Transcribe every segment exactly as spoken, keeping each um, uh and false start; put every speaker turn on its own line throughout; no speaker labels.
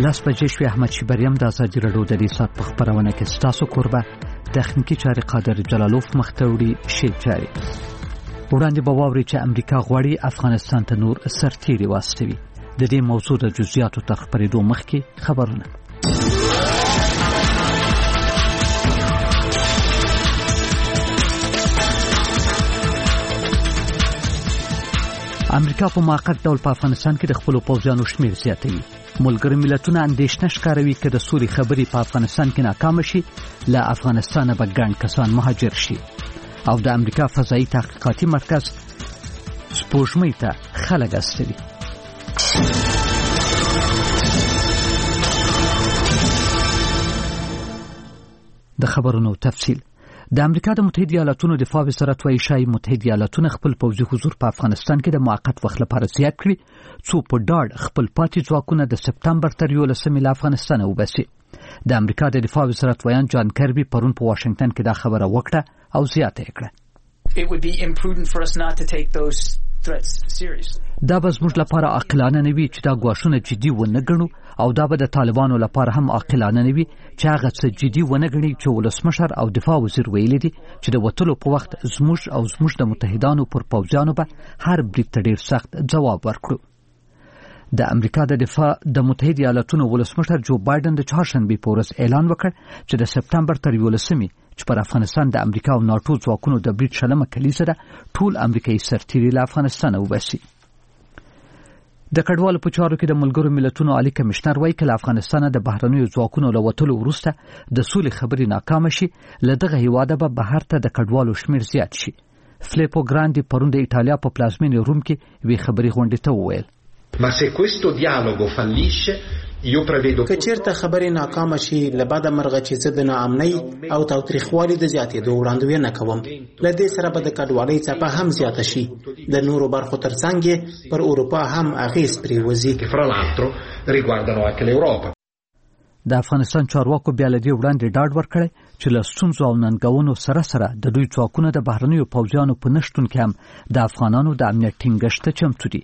لس بجې شوې. احمد شیبریم د ازادي راډیو د دې ساعت په خپرونه کې ستاسو کوربه تخنیکي چارې قادر جلالوف مخ ته وړي شی جاري. وړاندې به واورئ چې امریکا غواړي افغانستان ته نور سرتیري واستوي. د دې موضوع د جزئیاتو تر خپرېدو مخکې خبرونه. امریکا په موقت ډول په افغانستان کې د خپل پوځیانو شمیر زیاتوي. ملګري ملتونه اندېښنه ښکاروي چې د سولې خبرې په افغانستان کې ناکام شي، له افغانستانه به ګڼ کسان مهاجر شي. او د امریکا فضایي تحقیقاتي مرکز سپوږمۍ ته خلک استوي. د خبرونو تفصیل. د امریکا د متحده ایالاتونو دفاع وزارت وايي شای متحده ایالاتونه خپل پوځي حضور په افغانستان کې د موقت وخت لپاره زیات کړي، څو په ډاډ خپل پاتې ځواکونه د سپتمبر تر یولسمې له افغانستانه وباسي. د امریکا د دفاع وزارت ویان جان کربي پرون په واشنگټن کې دا خبره وکړه او زیاته یې کړه. دا به زموږ لپاره عاقلانه نه وي چې دا ګواښونه جدي ونه ګڼو، او دا به د طالبانو لپاره هم عاقلانه نه وي چې هغه څه جدي ونه ګڼي چې ولسمشر او دفاع وزیر ویلي دي چې د وتلو په وخت زموږ او زموږ د متحدانو پر پوځیانو به هر برید ته ډېر سخت ځواب ورکړو. د امریکا د دفاع د متحده ایالاتونو ولسمشر جو بایدن د چهارشنبې په ورځ اعلان وکړ چې د سپتمبر تر یولسمې چې پر افغانستان د امریکا او ناټو ځواکونو د برید شلمه کلیزه ده، ټول امریکایي سرتیري له افغانستانه وباسي. د کډوالو په چارو کې د ملګرو ملتونو عالی کمشنر وایي چې له افغانستانه د بهرنیو ځواکونو له وتلو وروسته د سولې خبرې ناکامه شي، له دغه هیواده به بهر ته د کډوالو شمیر زیات شي. فلیپو ګراندي پرون د ایټالیا په پلازمینې روم کې وی خبرې غونډې ته وویل:
Ma se questo dialogo fallisce, io prevedo
که چیرته خبرې ناکامه شي، له بده مرغه چې زه د ناامنۍ او تاوتریخوالي د زیاتېدو وړاندوینه کوم. له دې سره به د کډوالۍ څپه هم زیاته شي. د نورو برخو ترڅنګ پر اروپا هم اغېز پرېوځي.
fra l'altro riguardano anche l'Europa.
د افغانستان چارواکو بیا له دې وړاندې ډاډ ورکړی چې له ستونزو او ننګونو سره سره د دوی ځواکونه د بهرنیو پوځیانو په نشتون کې هم د افغانانو د امنیت ټینګښت ته چمتو دي.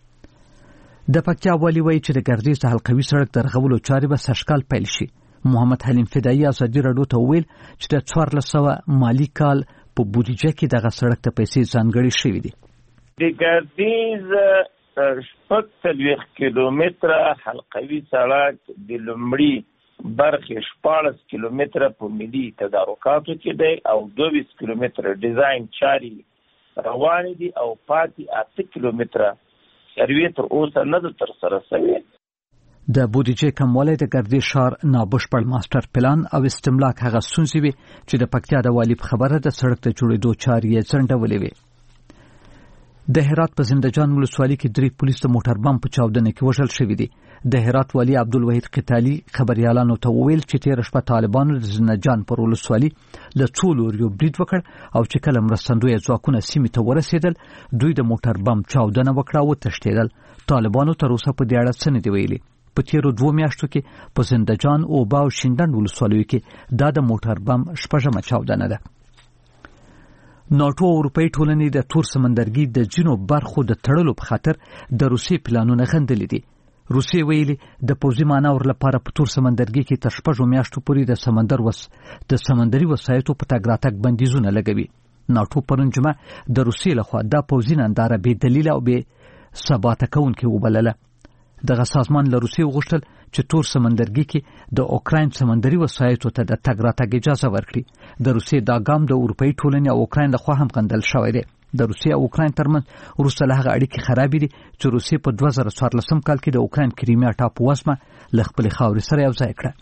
د پکتیا والي وایي چې د ګردیز د حلقوي سړک د رغولو چارې به سږکال پیل شي. محمد حلیم فدایي ازادي راډیو ته وویل چې د څوارلس سوه مالي کال په بودیجه کې دغه سړک ته پیسې ځانګړې شوې دي.
د ګردیز شپږ څلوېښت کیلومتره حلقوي سړک د لومړي برخې شپاړس کیلومتره په ملي تدارکاتو کې دی او دوه ویشت کیلومتره ډیزاین چارې روانې دي او پاتې اته کیلومتره سروې تر اوسه نه ده ترسره شوې.
د بودیجې کموالی د ګردیز ښار نابشپړ ماسټر پلان او استملاک هغه ستونزې وې چې د پکتیا د والي په خبره د سړک د جوړېدو چارې یې ځنډولې وې. د هرات په زندهجان ولسوالۍ کې درې پولیس د موټر بم په چاودنه کې وژل شوي دي. د هرات والي عبدالوحید قتالي خبريالانو ته وویل چې تېره شپه طالبانو د زندهجان پر ولسوالۍ له څو لوریو برید وکړ او چې کله مرستندویه ځواکونه سیمې ته ورسېدل، دوی د موټر بم چاودنه وکړه او وتښتېدل. طالبانو تر اوسه په دې اړه څه نه دي ویلي. په تېرو دوو میاشتو کې په زندهجان، اوبه او شینډنډ ولسوالیو کې دا د موټر بم شپږمه چاودنه ده. ناټو او اروپایي ټولنې د تور سمندرګي د ځینو برخو د تړلو په خاطر د روسیې پلانونه غندلي دي. روسیې ویلي د پوځي مانور لپاره په تور سمندرګي کې تر شپږو میاشتو پورې د سمندر وس د سمندري وسایطو په تګ راتګ بندیزونه لګوي. ناټو پرون جمعه د روسیې لخوا دا پوځي ننداره بې دلیله او بې ثباته کوونکې وبلله. دغه سازمان له روسیې وغوښتل چې تور سمندرګي کې د اوکراین سمندري وسایطو ته د تګ راتګ اجازه ورکړي. د روسیې دا ګام د اروپایي ټولنې او اوکراین لخوا هم غندل شوی دی. د روسیې او اوکراین ترمنځ وروسته له هغه اړیکې خرابې دي چې روسیې په دوه زره څوارلسم کال کې د اوکراین کریمیا ټاپووزمه له خپلې خاورې سره یو ځای کړه.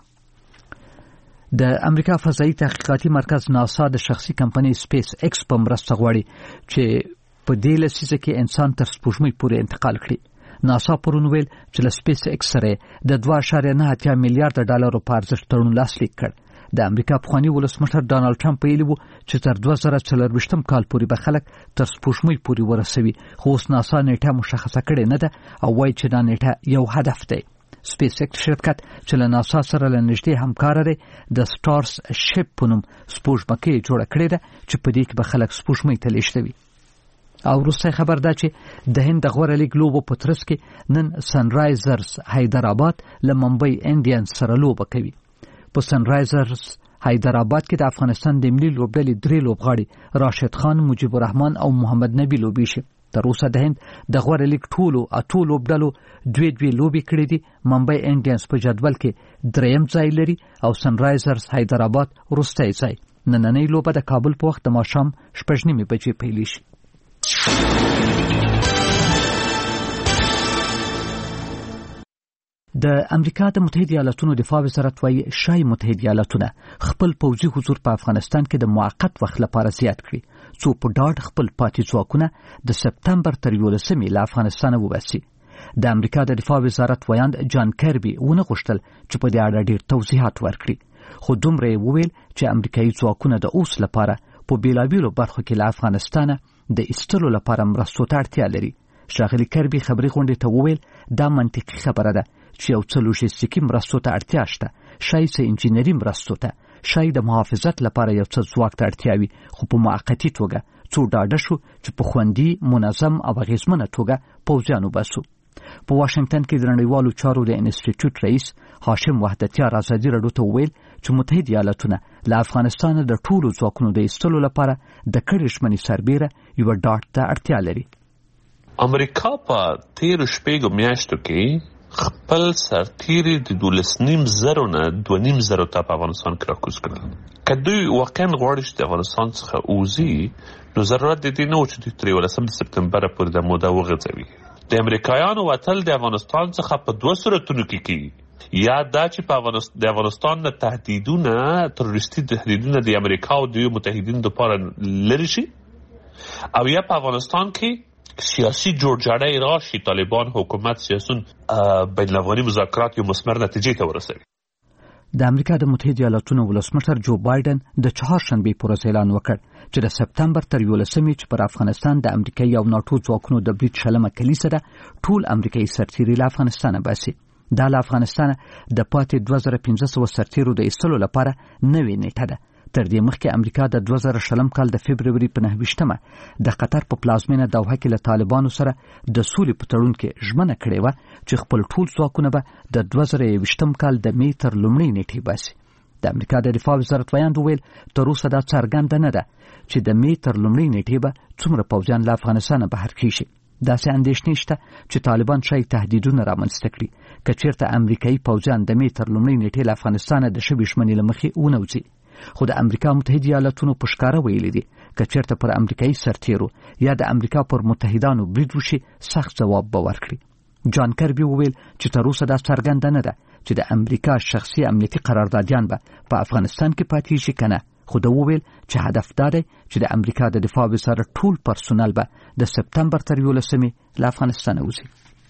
د امریکا فضایي تحقیقاتي مرکز ناسا د شخصي کمپنۍ سپیس ایکس په مرسته غواړي چې په دې لسیزه کې انسان تر سپوږمۍ پورې انتقال کړي. ناسا پرون ویل چې له سپیس ایکس سره د دوه اعشاریه نه اتیا میلیارډ ډالرو په ارزښت تړون لاسلیک کړ. د امریکا پخوانی ولسمشر ډانلډ ټرمپ ویلي وو چې تر دوه زره څلرویشتم کال پورې به خلک تر سپوږمۍ پورې ورسوي، خو اوس ناسا نیټه مشخصه کړې نه ده او وایي چې دا نیټه یو هدف دی. سپیس ایکس شرکت چې له ناسا سره له نږدې همکاره دی، د سټارز شپ په نوم سپوږمکۍ جوړه کړې ده چې په دې کې به خلک سپوږمۍ ته لیږدوي. او وروستی خبر دا چې د هند د غوره لیګ لوبو په ترڅ کې نن سنرایزرز حیدرآباد له ممبئی انډینز سره لوبه کوي. په سنرایزرز حیدرآباد کې د افغانستان د ملي لوبډلې درې لوبغاړي راشد خان، مجيب الرحمن او محمد نبی لوبي شي. تر اوسه د هند د غوره لیګ ټولو اته لوبډلو دوی دوی لوبي کړې دي. ممبئی انډینز په جدول کې دریم ځای لري او سنرایزرز حیدرآباد وروستی ځای. نننۍ لوبه د کابل په وخت د ماښام شپږ نیمې بجې پیلېږي. د امریکا د متحده ایالاتونو دفاع وزارت وايي شای متحده ایالاتونه خپل پوځي حضور په افغانستان کې د موقت وخت لپاره زیات کړي څو په ډاډ خپل پاتې ځواکونه د سپتمبر تر یولسمې له افغانستانه وباسي. د امریکا د دفاع وزارت ویاند جان کربي ونه غوښتل چې په دې اړه ډېر توضیحات ورکړي، خو دومره یې وویل چې امریکایي ځواکونه د اوس لپاره په بیلابیلو برخو کې له افغانستانه د ایستلو لپاره مرستو ته اړتیا لري. ښاغلي کربي خبري غونډې ته وویل دا منطقي خبره ده چې یو څه لوژستیکي مرستو ته اړتیا شته، شاید څه انجینري مرستو ته، شاید د محافظت لپاره یو څه ځواک ته اړتیا وي، خو په موقتي توګه څو ډاډه شو چې په خوندي، منظم او اغېزمنه توګه پوځیان وباسو. په واشنگټن کې د نړیوالو چارو د انسټیټیوټ رئیس هاشم وحدتیار ازادي راډیو ته وویل چې متحده ایالاتونه له افغانستانه د ټولو ځواکونو د ایستلو لپاره د کډې ژمنې سربیره یوه ډاډ ته اړتیا لري.
امریکا په تیرو شپږو میاشتو کې خپل سرتیري د دولس نیم زرو نه دوه نیم زرو ته په افغانستان کې راکوز کړل. که دوی واقعا غواړي چې د افغانستان څخه ووځي نو ضرورت د دې نه و چې دوی تر یولسم سپتمبره پورې د موده وغځوي. د امریکایانو وتل د افغانستان څخه په دوه صورتونو کې کیږي، یا دا چې په د افغانستان نه تهدیدونه تروریستي تهدیدونه د امریکا او د متحدینو لپاره لري شي، او یا په افغانستان کې سیاسي جوړجاړی راشي، طالبان حکومت سیاسون بین الافغاني مذاکرات یو مثمر نتیجې ته ورسوي.
د امریکا د متحده ایالاتونو ولسمشر جو بایدن د چهارشنبې په ورځ اعلان وکړ چې د سپتمبر تر یولسمې چې پر افغانستان د امریکایي او ناټو ځواکونو د برید شلمه کلیسه ده ټول امریکایي سرتیري له افغانستانه باسي. دا له افغانستانه د پاتې دوه زره پنځه سوه سرتیرو د ایستلو لپاره نوې نیټه ده. تر دې مخکې امریکا د دوه زره شلم کال د فبروري په نهه ویشتمه د قطر په پلازمینه دوحه کې له طالبانو سره د سولې په تړون کې ژمنه کړې وه چې خپل ټول ځواکونه به د دوه زره یوویشتم کال د مې تر لومړۍ نیټې باسي. د امریکا د دفاع وزارت ویاند وویل تر اوسه دا څرګنده نه ده چې د مې تر لومړۍ نیټې به څومره پوځیان له افغانستانه بهر کیږي. داسې اندېښنې شته چې طالبان شاید تهدیدونه رامنځته کړي که چېرته امریکایي پوځیان د مې تر لومړۍ نیټې له افغانستانه د شوې ژمنې له مخې ونوځي. خو د امریکا متحده ایالاتونو په ښکاره ویلي دي که چېرته پر امریکایي سرتیرو یا د امریکا پر متحدانو برید وشي سخت ځواب به ورکړي. جان کربي وویل چې تر اوسه دا څرګنده نه ده چې د امریکا شخصي امنیتي قراردادیان به په افغانستان کې پاتې شي که نه، خو دا وویل چې هدف دا دی چې د امریکا د دفاع وزارت ټول پرسونل به د سپتمبر تر یولسمې له افغانستانه وځي.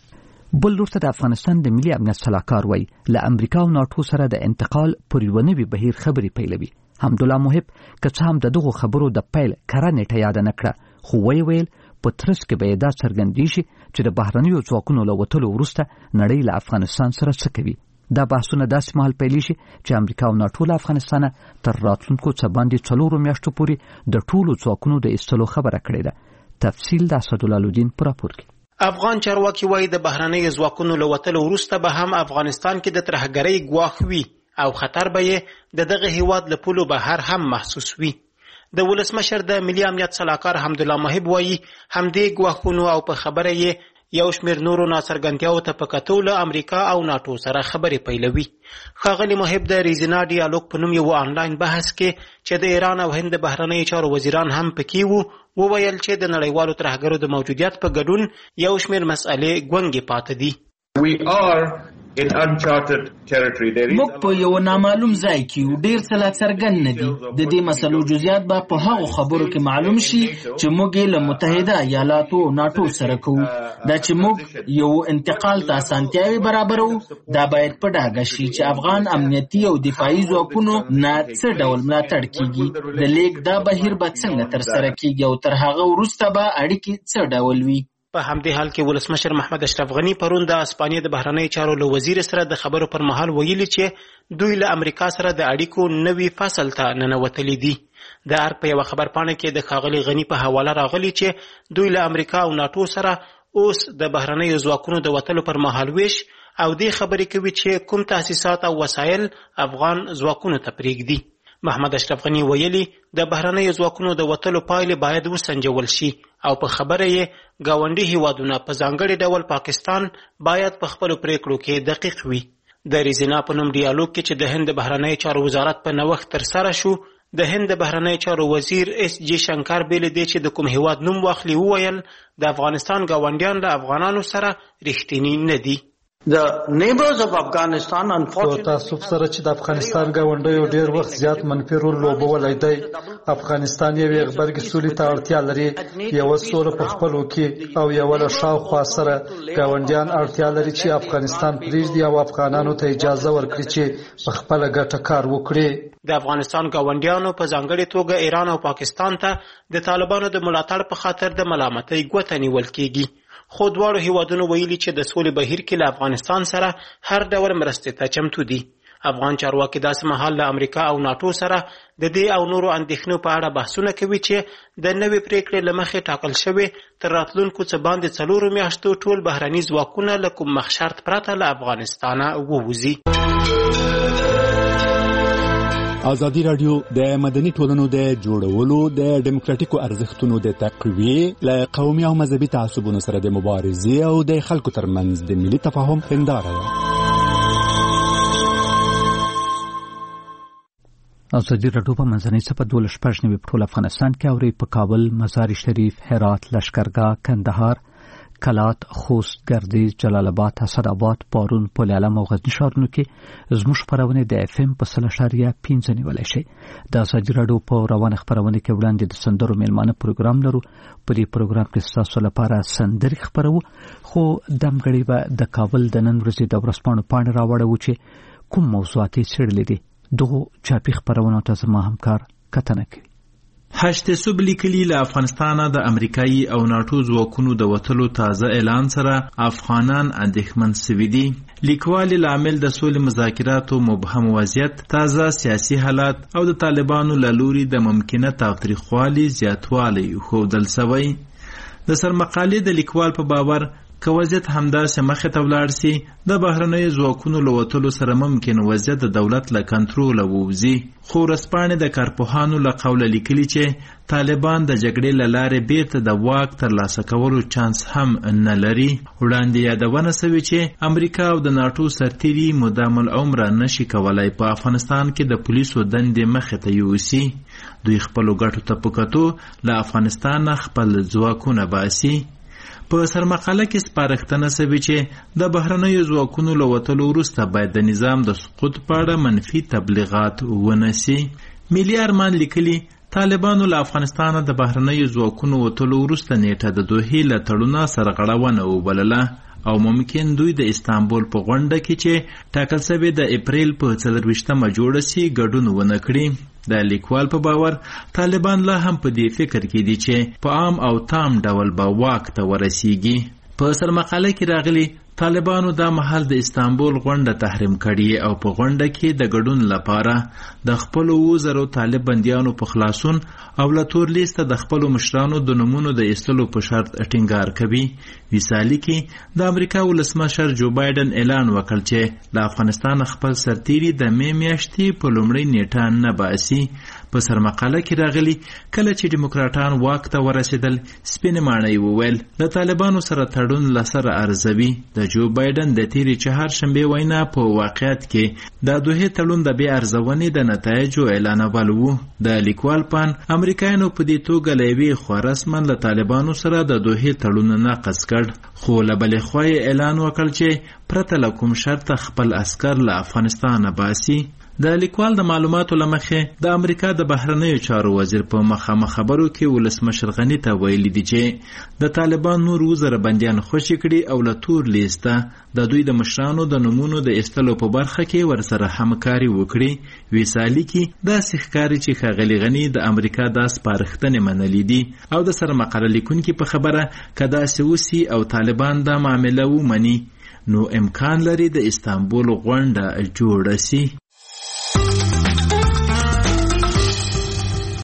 بل لور ته د افغانستان د ملي امنیت سلاکار وایي له امریکا او ناټو سره د انتقال پر یوه نوي بهیر خبرې پیلوي. حمدالله محب که څه هم د دغو خبرو د پیل کره نیټه یاده نه کړه، خو ویې ویل په ترڅ کې به یې دا څرګندېږي چې د بهرنیو ځواکونو له وتلو وروسته نړۍ له افغانستان سره څه کوي. دا بحثونه داسې مهال پیلېږي چې امریکا او ناټو له افغانستانه تر راتلونکو څه باندې څلورو میاشتو پورې د ټولو ځواکونو د ایستلو خبره کړې ده. تفصیل د اسدالله په راپور کې.
افغان چارواکي وایي د بهرنیو ځواکونو له وتلو وروسته به هم افغانستان کې د ترهګرۍ ګواښ وي او خطر به یې د دغه هیواد له پولو بهر هم محسوس وي. د ولسمشر د ملي امنیت سلاکار حمدالله محب وایي همدې ګواښونو او په خبره یې یو شمېر نورو ناڅرګندتیاو ته په کتو له امریکا او ناټو سره خبرې پیلوي. ښاغلي محب د ریزینا ډیالوګ په نوم یو آنلاین بحث کې چې د ایران او هند د بهرنیو چارو وزیران هم پکې وو وویل چې د نړیوالو ترهګرو د موجودیت په ګډون یو شمېر مسئلې ګونګې پاتې دي.
We are in uncharted territory.
موږ په یو نامعلوم ځای کې یو، ډېر څه لا څرګند نه دي. د دې مسلو جزئیات به په هغو خبرو کې معلوم شي چې موږ یې له متحده ایالاتو او ناټو سره کوو. دا چې موږ یو انتقال ته اسانتیاوې برابرو، دا باید په ډاګه شي چې افغان امنیتي او دفاعي ځواکونو نه څه ډول ملاتړ کیږي، د لیک دا بهیر به څنګه ترسره کیږي او تر هغه وروسته به اړیکې څه ډول وي.
په همدې حال کې ولسمشر محمد اشرف غني پرون د اسپانیې د بهرنیو چارو له وزیر سره د خبرو پر مهال ویلي چې دوی له امریکا سره د اړیکو نوي فصل ته ننوتلي دي. د ارګ په یوه خبرپاڼه کې د ښاغلي غني په حواله راغلي چې دوی له امریکا او ناټو سره اوس د بهرنیو ځواکونو د وتلو پر مهال ویش او دې خبرې کوي چې کوم تاسیسات او وسایل افغان ځواکونو ته پرېږدي. محمد اشرف غني ویلي د بهرنیو ځواکونو د وتلو پایلې باید وسنجول شي او په خبره یې ګاونډي هیوادونه په ځانګړي ډول پاکستان باید په خپلو پریکړو کې دقیق وي. د ریزینا په نوم ډیالوګ کې چې د هند د بهرنیو چارو وزارت په نوښت ترسره شو، د هند د بهرنیو چارو وزیر اس جی شنکر بیل دی چې د کوم هیواد نوم واخلي وویل د افغانستان ګاونډیان له افغانانو سره رښتینی نه دي.
The neighbors of Afghanistan unfortunately
تاسو سره چې د افغانستان ګاونډیو ډیر وخت زیات منفي رول لوبولی دی. افغانستان یو غبرګي سولې ته اړتیا لري، یو سوله په خپلو کې او یو له شاوخوا سره ګاونډیان اړتیا لري چې افغانستان پریږدي او افغانانو ته اجازه ورکړي چې په خپل ګټه کار وکړي.
د افغانستان ګاونډیانو په ځانګړي توګه ایران او پاکستان ته د طالبانو د ملاتړ په خاطر د ملامتۍ ګوته نیول کیږي، خو دواړو هیوادونو ویلي چې د سولې بهیر کې له افغانستان سره هر ډول مرستې ته چمتو دي. افغان چارواکي داسې مهال له امریکا او ناټو سره د دې او نورو اندېښنو په اړه بحثونه کوي چې د نوې پریکړې له مخې ټاکل شوې تر راتلونکو څه باندې څلورو میاشتو ټول بهرني ځواکونه له کوم مخ شرط پرته له افغانستانه ووځي.
ازادي رادیو د مدني ټولنو د جوړولو د ډیموکراتیکو ارزښتونو د تقویې له قومي او مذهبي تعصبونو سره د مبارزې او د خلکو ترمنځ د ملي تفاهم هنداره ده.
ازادي رادیو په منځنۍ څپه دولس شپږ نوي په ټول افغانستان کې اوري په کابل، مزار شریف، هرات، لشکرګاه، کندهار، کلات، خوست، گردیز، جلال آباد، اسداباد، پارون، پل علم او غزنی ښارونو کې زموږ خپرونه د اف ام په سل اشاریه پنځه نیولی شي. د ازادي رادیو په روانه خپرونه کې وړاندې د سندرو میلمانه پروګرام لرو. په دې پروګرام کې ستاسو لپاره سندرې خپرو، خو دمګړی به د کابل د نن ورځې د ورځپاڼو پاڼې راوړو چې کوم موضوعات یې څېړلي دي. دغو چاپي خپرونو ته زما همکار کتنه کوي.
هشت صبح لیکلي له افغانستان د امریکایي او ناټو ځواکونو د وتلو تازه اعلان سره افغانان اندېښمن شوي دي. لیکوال لامل د سولې مذاکراتو مبهم وضعیت، تازه سیاسي حالات او د طالبانو له لوري د ممکنه تاوتریخوالي زیاتوالی ښودل شوی. د سرمقالې د لیکوال په باور که وضعیت همداسې مخې ته ولاړ سي، د بهرنیو ځواکونو له وتلو سره ممکن وضعیت د دولت له کنټروله ووځي. خو ورځپاڼې د کارپوهانو له قوله لیکلي چې طالبان د جګړې له لارې بیرته د واک ترلاسه کولو چانس هم نه لري. وړاندې یادونه شوې چې امریکا او د ناټو سرتیري مدام العمره نشي کولای په افغانستان کې د پولیسو دندې مخې ته یوسي. دوی خپلو ګټو ته په کتو له افغانستان خپل ځواکونه باسي. په سرمقاله کې سپارښتنه شوې چې د بهرنیو ځواکونو له وتلو وروسته باید د نظام د سقوط په اړه منفي تبلیغات ونسي. ملي ارمان لیکلي طالبانو له افغانستانه د بهرنیو ځواکونو وتلو وروسته نیټه د دوحې له تړونه سرغړونه وبلله او ممکن دوی د استانبول په غونډه کې چې ټاکل شوې د اپریل په څلرویشتمه جوړه سي ګډون ونه کړي. د لیکوال په باور طالبان لا هم په دې فکر کې دي چې په عام او تام ډول به واک ته ورسیږي. په سرمقاله کې راغلي طالبانو دا مهال د استانبول غونډه تحریم کړي او په غونډه کې د ګډون لپاره د خپلو اووه زرو طالب بندیانو په خلاصون او له تور لیسته د خپلو مشرانو د نومونو د ایستلو په شرط ټینګار کوي. ویسالي کې د امریکا ولسمشر جو بایدن اعلان وکړ چې له افغانستان خپل سرتیري د مې میاشتې په لومړۍ نیټه نه باسي. په سرمقاله کې راغلي کله چې دیموکراټان واک ته ورسېدل، سپینې ماڼۍ وویل د طالبانو سره تړون له سره ارزوي. د جو بایدن د تیرې چهارشنبې وینا په واقعیت کې د دوحې تړون د بې ارزونې د نتایجو اعلانول و. د لیکوال پان امریکایانو په دې توګه له یوې خوا رسما له طالبانو سره د دوحې تړون نقض کړ، خو له بلې خوا یې اعلان وکړ چې پرته له کوم شرطه خپل عسکر له افغانستانه باسي. د لیکوال د معلوماتو له مخې د امریکا د بهرنیو چارو وزیر په مخامخ خبرو کې ولسمشر غني ته ویلي دي چې د طالبان نور اووه زره بندیان خوشي کړي او له تور لیسته د دوی د مشرانو د نومونو د ایستلو په برخه کې ورسره همکاري وکړي. ویسالي کې داسې ښکاري چې ښاغلي غني د امریکا دا سپارښتنې منلي دي او د سرمقاله لیکونکي په خبره که داسې وسي او طالبان دا معامله ومني نو امکان لري د استانبول غونډه جوړه سي.